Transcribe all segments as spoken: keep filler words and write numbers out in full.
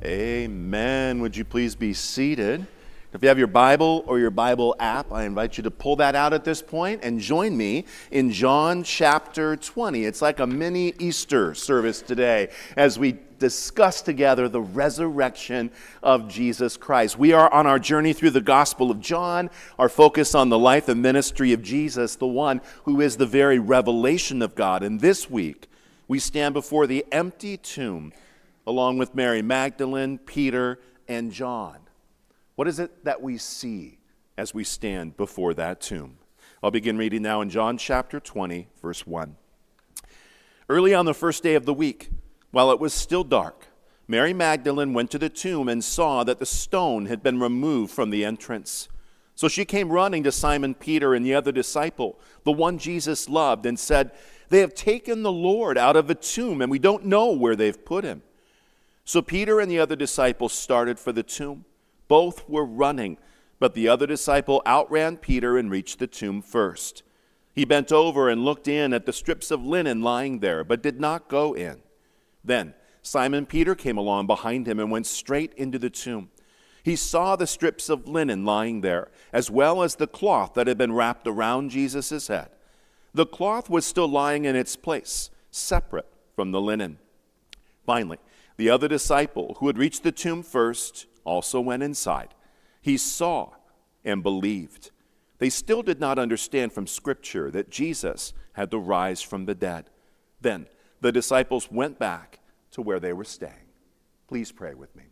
Amen. Would you please be seated? If you have your Bible or your Bible app, I invite you to pull that out at this point and join me in John chapter twenty. It's like a mini Easter service today as we discuss together the resurrection of Jesus Christ. We are on our journey through the Gospel of John, our focus on the life and ministry of Jesus, the one who is the very revelation of God. And this week, we stand before the empty tomb along with Mary Magdalene, Peter, and John. What is it that we see as we stand before that tomb? I'll begin reading now in John chapter twenty, verse one. Early on the first day of the week, while it was still dark, Mary Magdalene went to the tomb and saw that the stone had been removed from the entrance. So she came running to Simon Peter and the other disciple, the one Jesus loved, and said, "They have taken the Lord out of the tomb, and we don't know where they've put him." So Peter and the other disciple started for the tomb. Both were running, but the other disciple outran Peter and reached the tomb first. He bent over and looked in at the strips of linen lying there, but did not go in. Then Simon Peter came along behind him and went straight into the tomb. He saw the strips of linen lying there, as well as the cloth that had been wrapped around Jesus' head. The cloth was still lying in its place, separate from the linen. Finally, the other disciple, who had reached the tomb first, also went inside. He saw and believed. They still did not understand from Scripture that Jesus had to rise from the dead. Then the disciples went back to where they were staying. Please pray with me.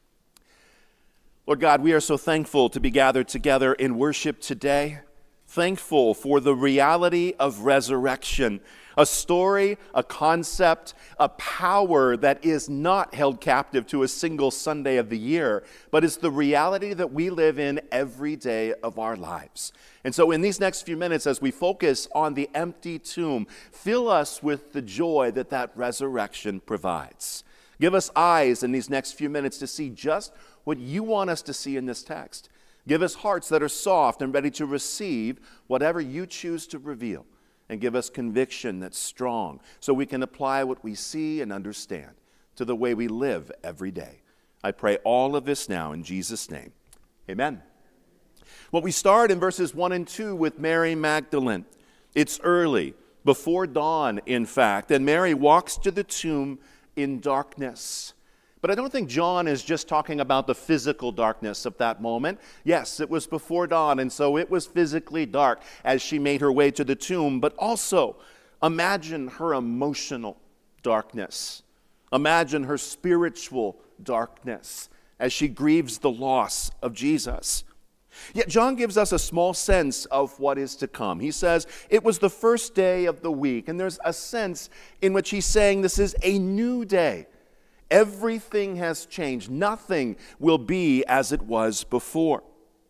Lord God, we are so thankful to be gathered together in worship today. Thankful for the reality of resurrection, a story, a concept, a power that is not held captive to a single Sunday of the year, but is the reality that we live in every day of our lives. And so in these next few minutes, as we focus on the empty tomb, fill us with the joy that that resurrection provides. Give us eyes in these next few minutes to see just what you want us to see in this text. Give us hearts that are soft and ready to receive whatever you choose to reveal. And give us conviction that's strong so we can apply what we see and understand to the way we live every day. I pray all of this now in Jesus' name. Amen. Well, we start in verses one and two with Mary Magdalene. It's early, before dawn, in fact, and Mary walks to the tomb in darkness. But I don't think John is just talking about the physical darkness of that moment. Yes, it was before dawn, and so it was physically dark as she made her way to the tomb. But also, imagine her emotional darkness. Imagine her spiritual darkness as she grieves the loss of Jesus. Yet John gives us a small sense of what is to come. He says it was the first day of the week, and there's a sense in which he's saying this is a new day. Everything has changed. Nothing will be as it was before.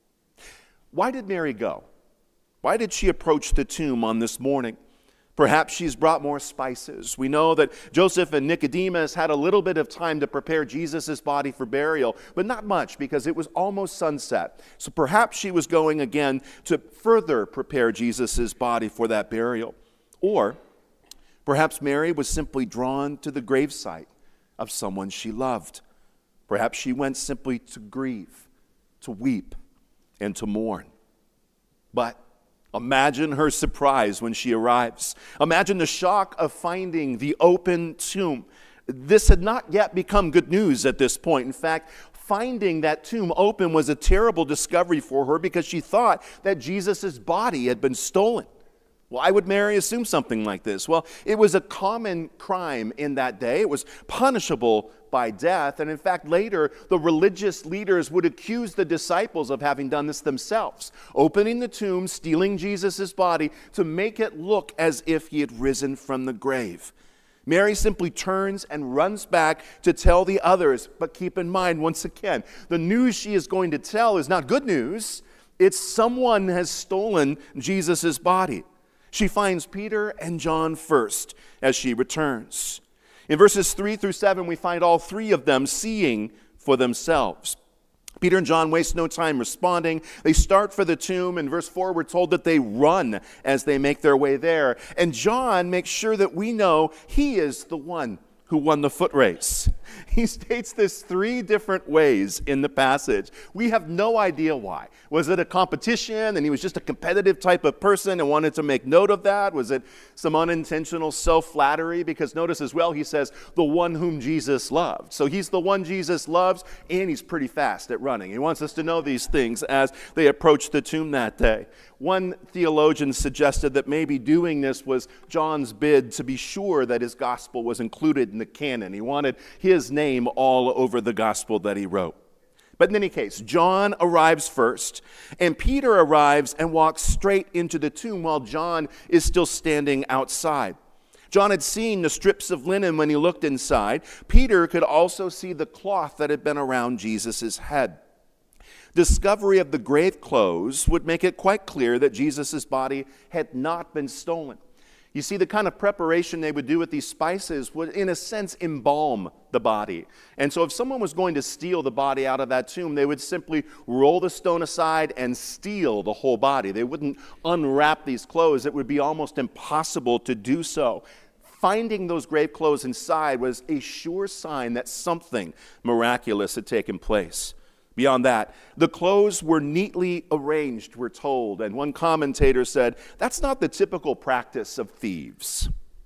Why did Mary go? Why did she approach the tomb on this morning? Perhaps she's brought more spices. We know that Joseph and Nicodemus had a little bit of time to prepare Jesus' body for burial, but not much because it was almost sunset. So perhaps she was going again to further prepare Jesus' body for that burial. Or perhaps Mary was simply drawn to the gravesite of someone she loved. Perhaps she went simply to grieve, to weep, and to mourn. But imagine her surprise when she arrives. Imagine the shock of finding the open tomb. This had not yet become good news at this point. In fact, finding that tomb open was a terrible discovery for her because she thought that Jesus' body had been stolen. Why would Mary assume something like this? Well, it was a common crime in that day. It was punishable by death. And in fact, later, the religious leaders would accuse the disciples of having done this themselves, opening the tomb, stealing Jesus' body to make it look as if he had risen from the grave. Mary simply turns and runs back to tell the others. But keep in mind, once again, the news she is going to tell is not good news. It's someone has stolen Jesus' body. She finds Peter and John first as she returns. In verses three through seven, we find all three of them seeing for themselves. Peter and John waste no time responding. They start for the tomb. In verse four, we're told that they run as they make their way there. And John makes sure that we know he is the one who won the foot race. He states this three different ways in the passage. We have no idea why. Was it a competition and he was just a competitive type of person and wanted to make note of that? Was it some unintentional self-flattery? Because notice as well, he says, the one whom Jesus loved. So he's the one Jesus loves, and he's pretty fast at running. He wants us to know these things as they approach the tomb that day. One theologian suggested that maybe doing this was John's bid to be sure that his gospel was included in the canon. He wanted his name all over the gospel that he wrote. But in any case, John arrives first, and Peter arrives and walks straight into the tomb while John is still standing outside. John had seen the strips of linen when he looked inside. Peter could also see the cloth that had been around Jesus' head. Discovery of the grave clothes would make it quite clear that Jesus' body had not been stolen. You see, the kind of preparation they would do with these spices would, in a sense, embalm the body. And so if someone was going to steal the body out of that tomb, they would simply roll the stone aside and steal the whole body. They wouldn't unwrap these clothes. It would be almost impossible to do so. Finding those grave clothes inside was a sure sign that something miraculous had taken place. Beyond that, the clothes were neatly arranged, we're told, and one commentator said, that's not the typical practice of thieves.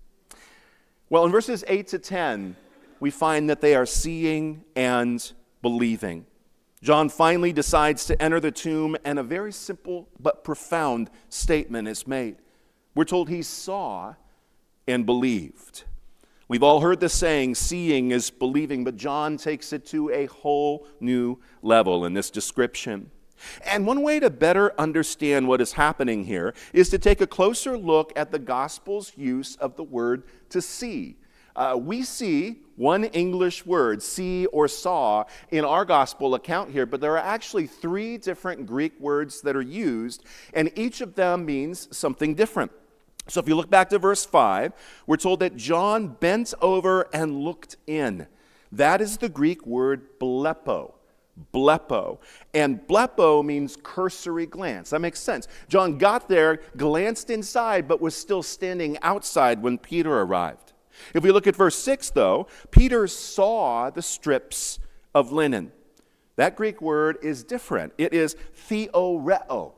Well, in verses eight to ten, we find that they are seeing and believing. John finally decides to enter the tomb, and a very simple but profound statement is made. We're told he saw and believed. We've all heard the saying, seeing is believing, but John takes it to a whole new level in this description. And one way to better understand what is happening here is to take a closer look at the gospel's use of the word to see. Uh, we see one English word, see or saw, in our gospel account here, but there are actually three different Greek words that are used, and each of them means something different. So if you look back to verse five, we're told that John bent over and looked in. That is the Greek word blepo. Blepo. And blepo means cursory glance. That makes sense. John got there, glanced inside, but was still standing outside when Peter arrived. If we look at verse six, though, Peter saw the strips of linen. That Greek word is different. It is theoreo.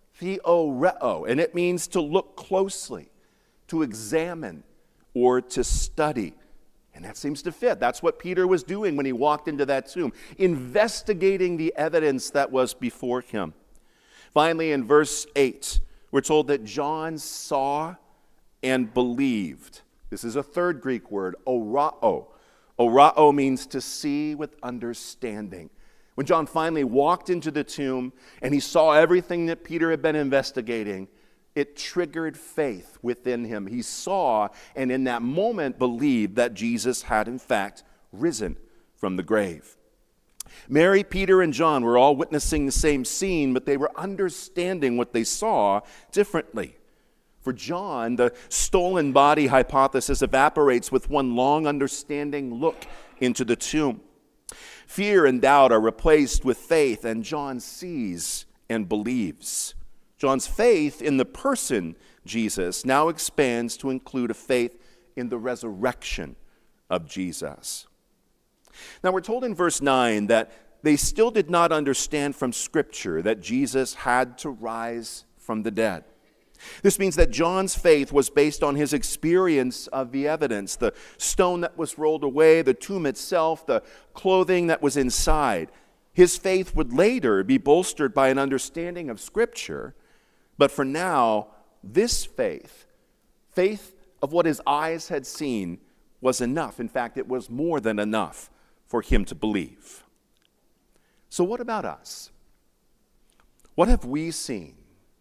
Theoreo, and it means to look closely, to examine, or to study. And that seems to fit. That's what Peter was doing when he walked into that tomb, investigating the evidence that was before him. Finally, in verse eight, we're told that John saw and believed. This is a third Greek word, orao. Orao means to see with understanding. When John finally walked into the tomb and he saw everything that Peter had been investigating, it triggered faith within him. He saw and in that moment believed that Jesus had in fact risen from the grave. Mary, Peter, and John were all witnessing the same scene, but they were understanding what they saw differently. For John, the stolen body hypothesis evaporates with one long understanding look into the tomb. Fear and doubt are replaced with faith, and John sees and believes. John's faith in the person, Jesus, now expands to include a faith in the resurrection of Jesus. Now, we're told in verse nine that they still did not understand from Scripture that Jesus had to rise from the dead. This means that John's faith was based on his experience of the evidence, the stone that was rolled away, the tomb itself, the clothing that was inside. His faith would later be bolstered by an understanding of Scripture, but for now, this faith, faith of what his eyes had seen, was enough. In fact, it was more than enough for him to believe. So what about us? What have we seen?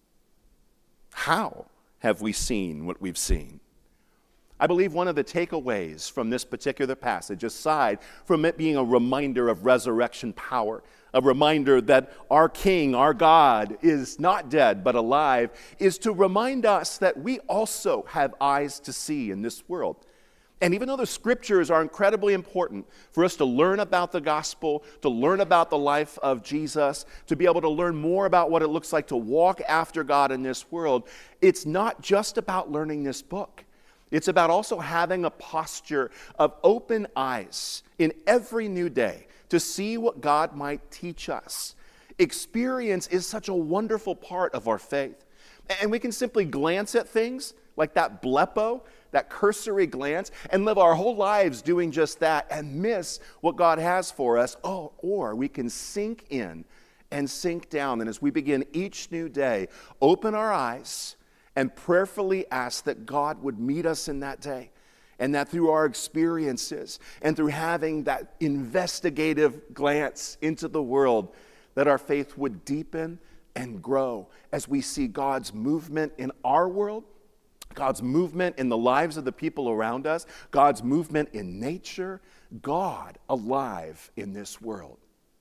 How have we seen what we've seen? I believe one of the takeaways from this particular passage, aside from it being a reminder of resurrection power, a reminder that our King, our God, is not dead but alive, is to remind us that we also have eyes to see in this world. And even though the Scriptures are incredibly important for us to learn about the gospel, to learn about the life of Jesus, to be able to learn more about what it looks like to walk after God in this world, it's not just about learning this book. It's about also having a posture of open eyes in every new day to see what God might teach us. Experience is such a wonderful part of our faith. And we can simply glance at things like that blepo, that cursory glance, and live our whole lives doing just that and miss what God has for us. Oh, or we can sink in and sink down. And as we begin each new day, open our eyes and prayerfully ask that God would meet us in that day, and that through our experiences and through having that investigative glance into the world, that our faith would deepen and grow as we see God's movement in our world, God's movement in the lives of the people around us, God's movement in nature, God alive in this world.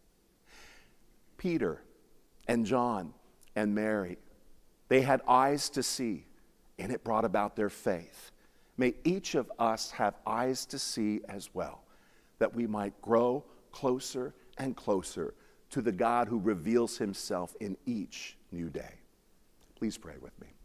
Peter and John and Mary, they had eyes to see, and it brought about their faith. May each of us have eyes to see as well, that we might grow closer and closer to the God who reveals himself in each new day. Please pray with me.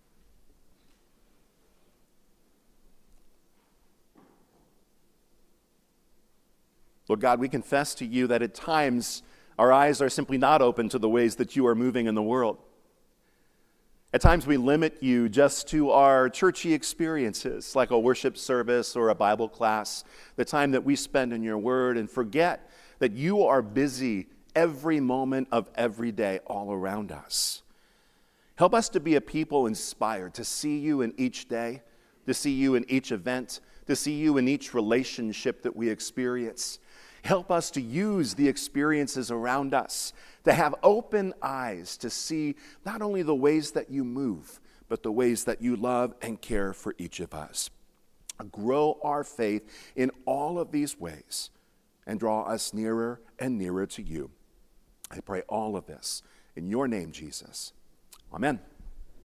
Lord God, we confess to you that at times our eyes are simply not open to the ways that you are moving in the world. At times we limit you just to our churchy experiences, like a worship service or a Bible class, the time that we spend in your word, and forget that you are busy every moment of every day all around us. Help us to be a people inspired to see you in each day, to see you in each event, to see you in each relationship that we experience. Help us to use the experiences around us, to have open eyes to see not only the ways that you move, but the ways that you love and care for each of us. Grow our faith in all of these ways and draw us nearer and nearer to you. I pray all of this in your name, Jesus. Amen.